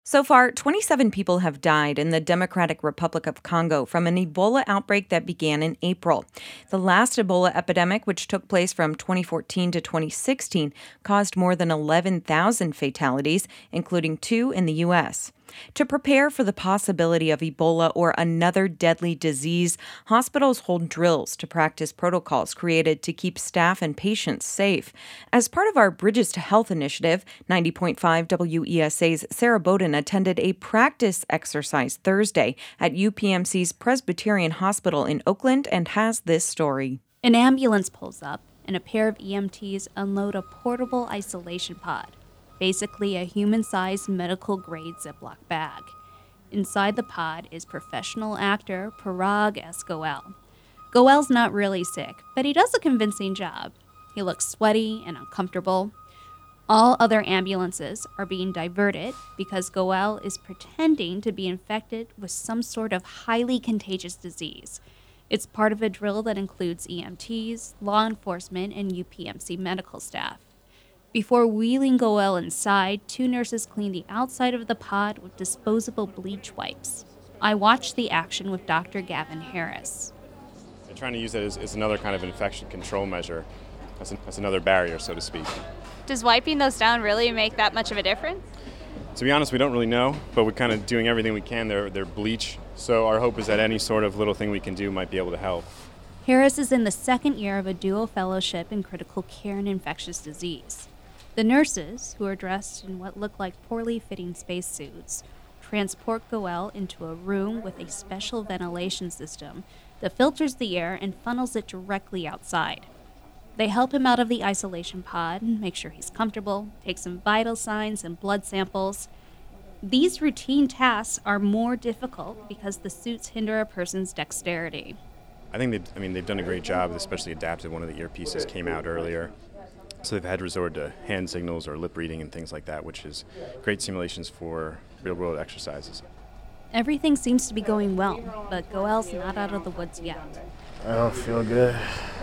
So far, 27 people have died in the Democratic Republic of Congo from an Ebola outbreak that began in April. The last Ebola epidemic, which took place from 2014 to 2016, caused more than 11,000 fatalities, including 2 in the U.S. To prepare for the possibility of Ebola or another deadly disease, hospitals hold drills to practice protocols created to keep staff and patients safe. As part of our Bridges to Health initiative, 90.5 WESA's Sarah Bowden attended a practice exercise Thursday at UPMC's Presbyterian Hospital in Oakland and has this story. An ambulance pulls up, and a pair of EMTs unload a portable isolation pod. Basically a human-sized medical-grade Ziploc bag. Inside the pod is professional actor Parag S. Goel. Goel's not really sick, but he does a convincing job. He looks sweaty and uncomfortable. All other ambulances are being diverted because Goel is pretending to be infected with some sort of highly contagious disease. It's part of a drill that includes EMTs, law enforcement, and UPMC medical staff. Before wheeling Goel inside, 2 nurses clean the outside of the pod with disposable bleach wipes. I watched the action with Dr. Gavin Harris. They're trying to use it as another kind of infection control measure, as another barrier, so to speak. Does wiping those down really make that much of a difference? To be honest, we don't really know, but we're kind of doing everything we can. They're bleach, so our hope is that any sort of little thing we can do might be able to help. Harris is in the 2nd year of a dual fellowship in critical care and infectious disease. The nurses, who are dressed in what look like poorly fitting spacesuits, transport Goel into a room with a special ventilation system that filters the air and funnels it directly outside. They help him out of the isolation pod, make sure he's comfortable, take some vital signs and blood samples. These routine tasks are more difficult because the suits hinder a person's dexterity. I think they've done a great job, especially adapted. One of the earpieces came out earlier. So they've had to resort to hand signals or lip reading and things like that, which is great simulations for real-world exercises. Everything seems to be going well, but Goel's not out of the woods yet. I don't feel good.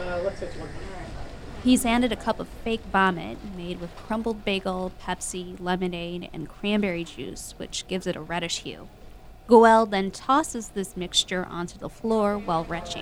He's handed a cup of fake vomit made with crumbled bagel, Pepsi, lemonade, and cranberry juice, which gives it a reddish hue. Goel then tosses this mixture onto the floor while retching.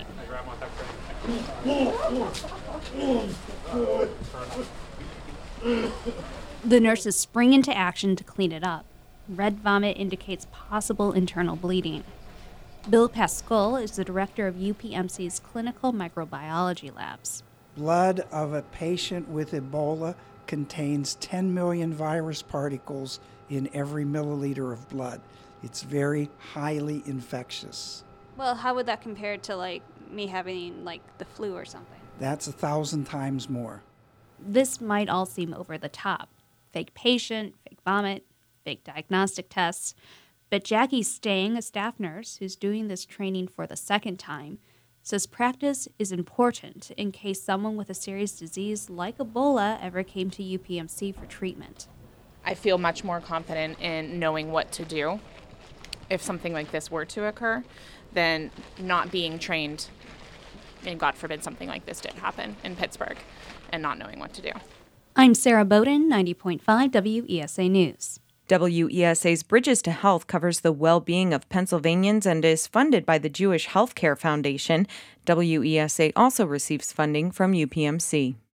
The nurses spring into action to clean it up. Red vomit indicates possible internal bleeding. Bill Pascal is the director of UPMC's clinical microbiology labs. Blood of a patient with Ebola contains 10 million virus particles in every milliliter of blood. It's very highly infectious. Well, how would that compare to me having the flu or something? That's 1,000 times more. This might all seem over the top. Fake patient, fake vomit, fake diagnostic tests. But Jackie Stang, a staff nurse who's doing this training for the 2nd time, says practice is important in case someone with a serious disease like Ebola ever came to UPMC for treatment. I feel much more confident in knowing what to do if something like this were to occur than not being trained, and God forbid something like this did happen in Pittsburgh, and not knowing what to do. I'm Sarah Bowden, 90.5 WESA News. WESA's Bridges to Health covers the well-being of Pennsylvanians and is funded by the Jewish Healthcare Foundation. WESA also receives funding from UPMC.